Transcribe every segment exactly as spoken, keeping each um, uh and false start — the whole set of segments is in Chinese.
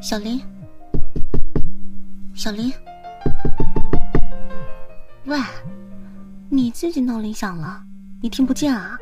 小林，小林，喂，你自己闹铃响了，你听不见啊？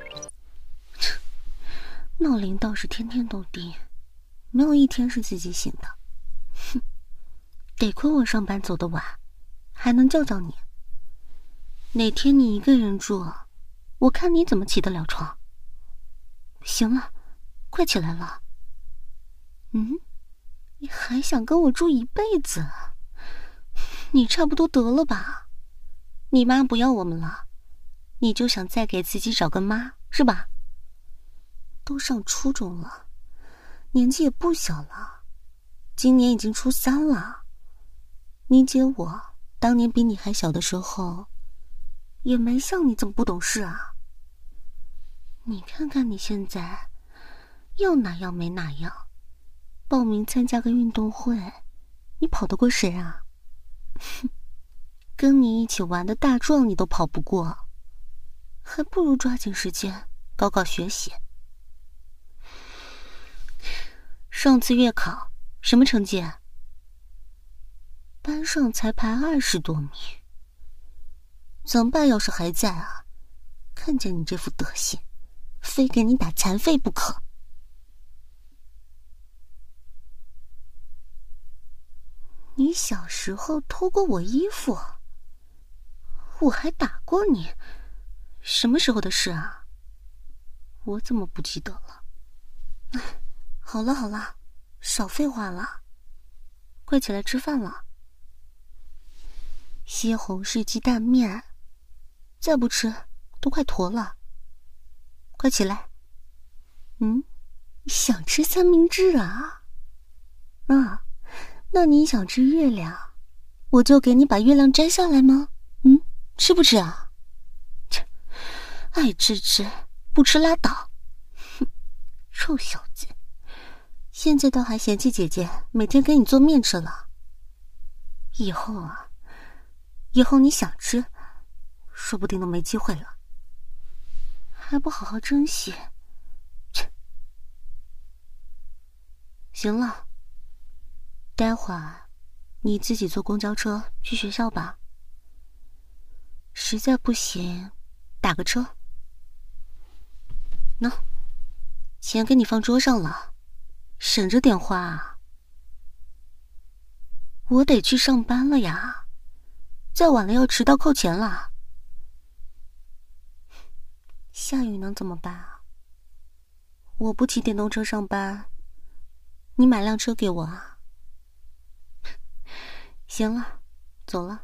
闹铃倒是天天都叮，没有一天是自己醒的。哼，得亏我上班走得晚，还能叫叫你。哪天你一个人住，我看你怎么起得了床。行了，快起来了。嗯，你还想跟我住一辈子？你差不多得了吧？你妈不要我们了，你就想再给自己找个妈，是吧？都上初中了，年纪也不小了，今年已经初三了。你姐我当年比你还小的时候，也没像你这么不懂事啊。你看看你现在，要哪样没哪样，报名参加个运动会，你跑得过谁啊？哼，跟你一起玩的大壮你都跑不过，还不如抓紧时间搞搞学习。上次月考什么成绩？班上才排二十多名。怎么办？要是还在啊，看见你这副德行，非给你打残废不可。你小时候偷过我衣服，我还打过你，什么时候的事啊？我怎么不记得了？好了好了，少废话了，快起来吃饭了。西红柿鸡蛋面，再不吃都快坨了。快起来。嗯，想吃三明治啊？啊，那你想吃月亮，我就给你把月亮摘下来吗？嗯，吃不吃啊？切，爱吃吃，不吃拉倒。哼，臭小子，现在倒还嫌弃姐姐每天给你做面吃了。以后啊，以后你想吃，说不定都没机会了，还不好好珍惜。行了，待会儿你自己坐公交车去学校吧。实在不行，打个车。喏，钱给你放桌上了，省着点花啊。我得去上班了呀，再晚了要迟到扣钱了。下雨能怎么办啊？我不骑电动车上班，你买辆车给我啊？行了，走了。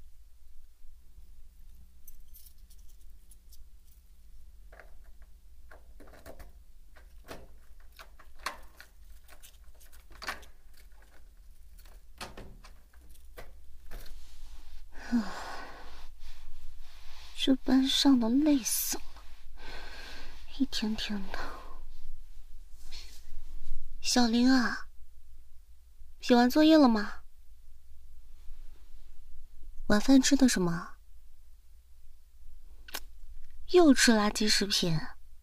这班上的累死了，一天天的。小林啊，写完作业了吗？晚饭吃的什么？又吃垃圾食品？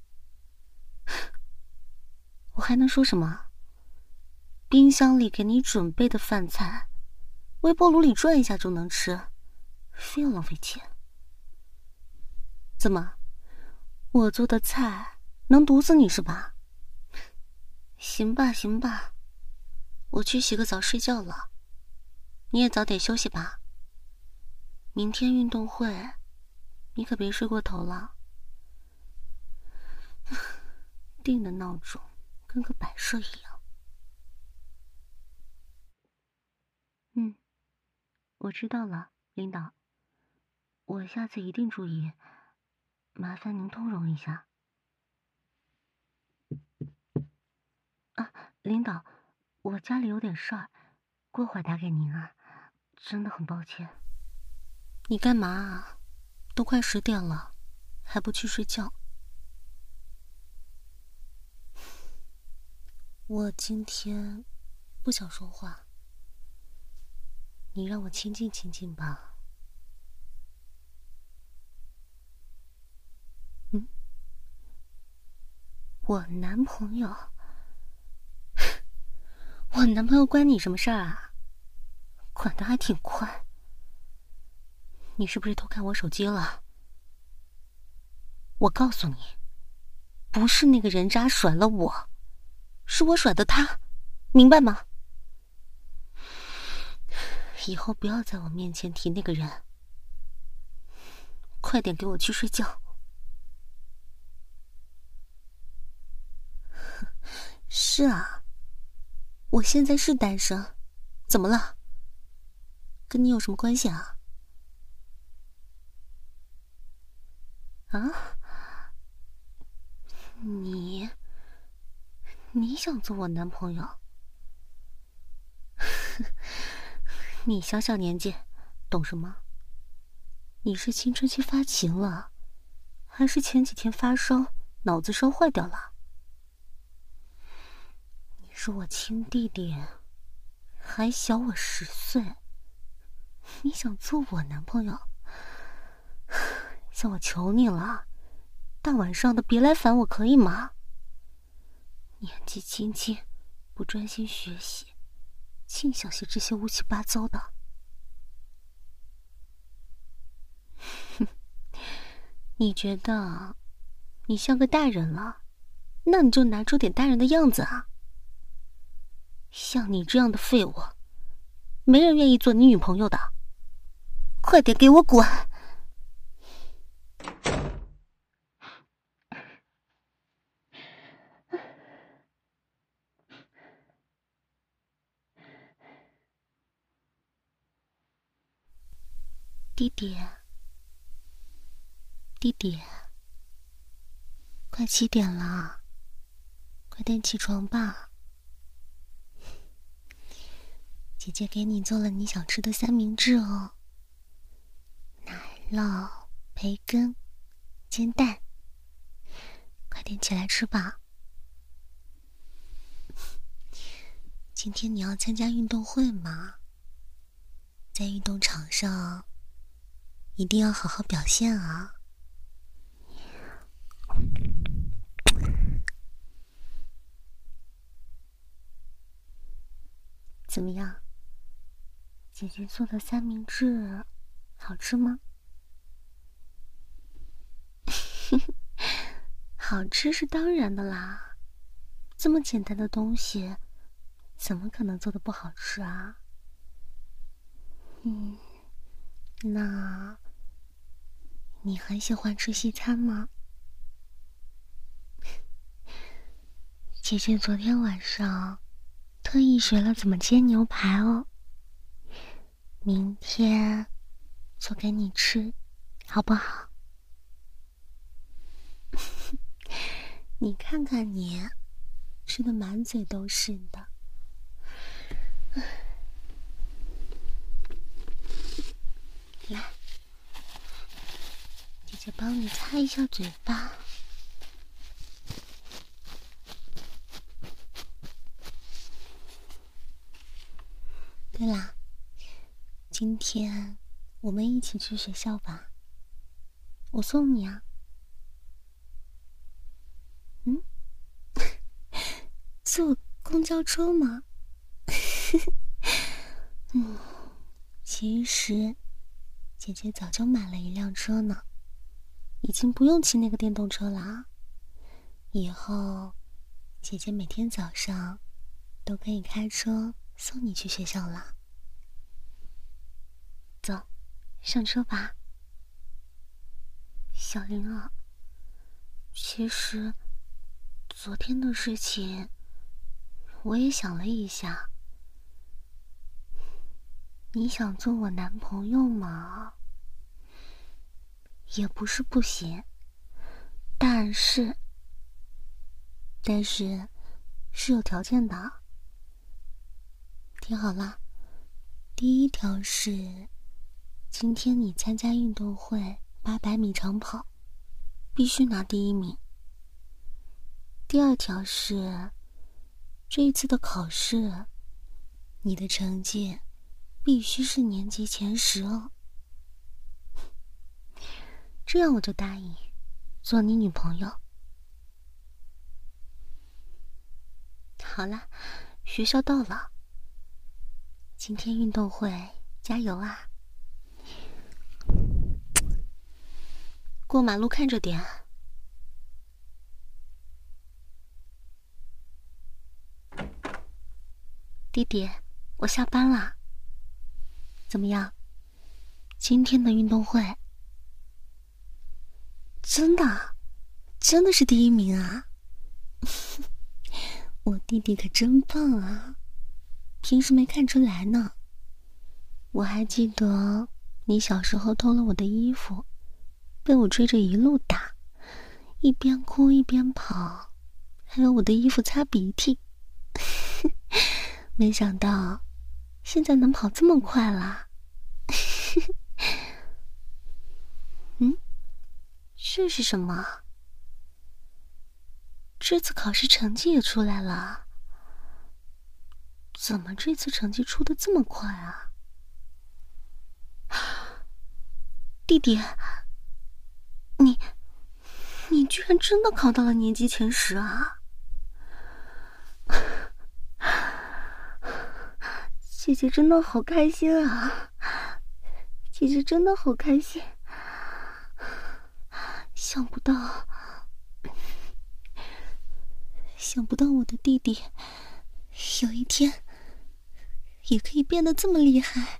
我还能说什么？冰箱里给你准备的饭菜，微波炉里转一下就能吃，非要浪费钱。怎么，我做的菜能毒死你是吧？行吧行吧，我去洗个澡睡觉了，你也早点休息吧。明天运动会，你可别睡过头了。定的闹钟跟个摆设一样。嗯，我知道了，领导，我下次一定注意，麻烦您通融一下。啊，领导，我家里有点事儿，过会儿打给您啊，真的很抱歉。你干嘛啊？都快十点了，还不去睡觉？我今天不想说话，你让我清静清静吧。嗯，我男朋友， 我男朋友关你什么事儿啊？管得还挺宽。你是不是偷看我手机了？我告诉你，不是那个人渣甩了我，是我甩的他，明白吗？以后不要在我面前提那个人。快点给我去睡觉。是啊，我现在是单身，怎么了？跟你有什么关系啊？啊？你，你想做我男朋友？你小小年纪，懂什么？你是青春期发情了，还是前几天发烧，脑子烧坏掉了？你是我亲弟弟，还小我十岁，你想做我男朋友？像我求你了，大晚上的别来烦我，可以吗？年纪轻轻，不专心学习，净想些这些乌七八糟的。哼，你觉得你像个大人了，那你就拿出点大人的样子啊！像你这样的废物，没人愿意做你女朋友的。快点给我滚！弟弟，弟弟，快七点了，快点起床吧。姐姐给你做了你想吃的三明治哦，奶酪、培根、煎蛋，快点起来吃吧。今天你要参加运动会吗？在运动场上一定要好好表现啊。怎么样？姐姐做的三明治好吃吗？好吃是当然的啦，这么简单的东西怎么可能做的不好吃啊？嗯，那你很喜欢吃西餐吗？姐姐昨天晚上特意学了怎么煎牛排哦，明天做给你吃，好不好？你看看你，吃的满嘴都是的。来，姐姐帮你擦一下嘴巴。对啦，今天我们一起去学校吧，我送你啊。嗯，坐公交车吗？嗯，其实姐姐早就买了一辆车呢，已经不用骑那个电动车了啊。以后姐姐每天早上都可以开车送你去学校了。走，上车吧。小玲啊，其实昨天的事情我也想了一下，你想做我男朋友吗？也不是不行，但是但是是有条件的。听好了，第一条是今天你参加运动会八百米长跑必须拿第一名。第二条是这一次的考试你的成绩必须是年级前十哦，这样我就答应做你女朋友。好啦， 学校到了，今天运动会加油啊！过马路看着点。弟弟，我下班啦。怎么样？今天的运动会真的真的是第一名啊！我弟弟可真棒啊，平时没看出来呢。我还记得你小时候偷了我的衣服，被我追着一路打，一边哭一边跑，还有我的衣服擦鼻涕。没想到现在能跑这么快啦。嗯，这是什么？这次考试成绩也出来了，怎么这次成绩出得这么快啊？弟弟，你你居然真的考到了年级前十啊！姐姐真的好开心啊！姐姐真的好开心，想不到，想不到我的弟弟有一天也可以变得这么厉害。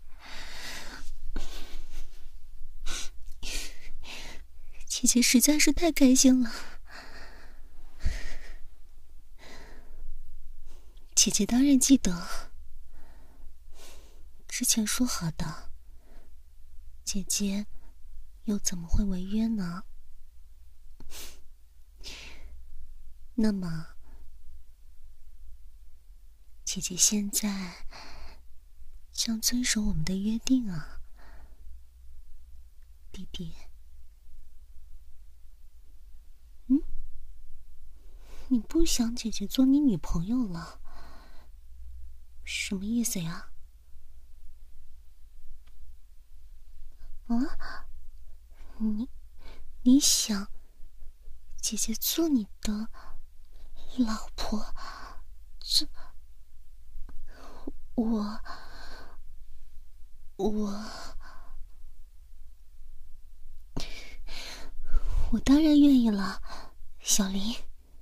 姐姐实在是太开心了。姐姐当然记得，之前说好的，姐姐又怎么会违约呢？那么，姐姐现在将遵守我们的约定啊，弟弟。嗯？你不想姐姐做你女朋友了？什么意思呀？啊？你你想姐姐做你的老婆？这我我我当然愿意了，小林。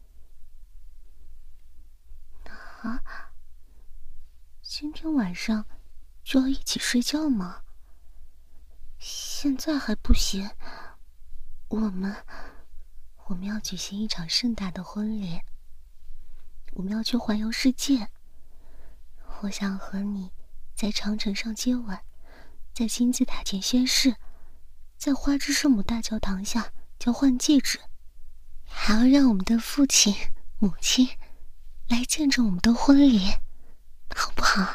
啊？今天晚上就要一起睡觉吗？现在还不行，我们我们要举行一场盛大的婚礼，我们要去环游世界。我想和你在长城上接吻，在金字塔前宣誓，在花之圣母大教堂下交换戒指，还要让我们的父亲母亲来见证我们的婚礼，好不好？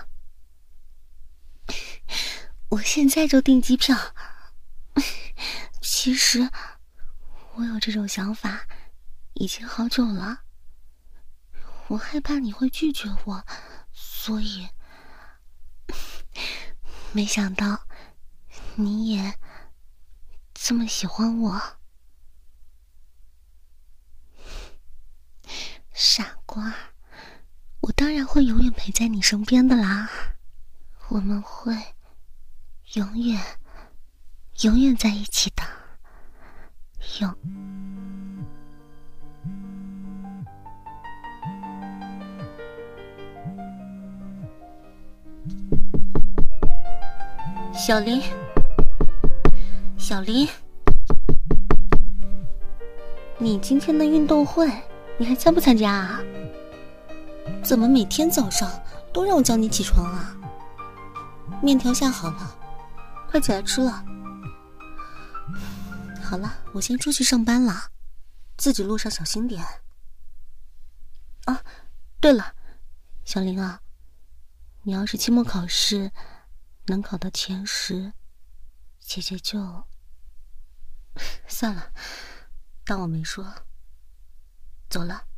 我现在就订机票。其实我有这种想法已经好久了，我害怕你会拒绝我，所以没想到你也这么喜欢我。傻瓜，我当然会永远陪在你身边的啦，我们会永远永远在一起的，永。小林，小林，你今天的运动会你还参不参加啊？怎么每天早上都让我叫你起床啊？面条下好了，快起来吃了。好了，我先出去上班了，自己路上小心点。啊，对了，小林啊，你要是期末考试能考到前十，姐姐就算了，当我没说。走了。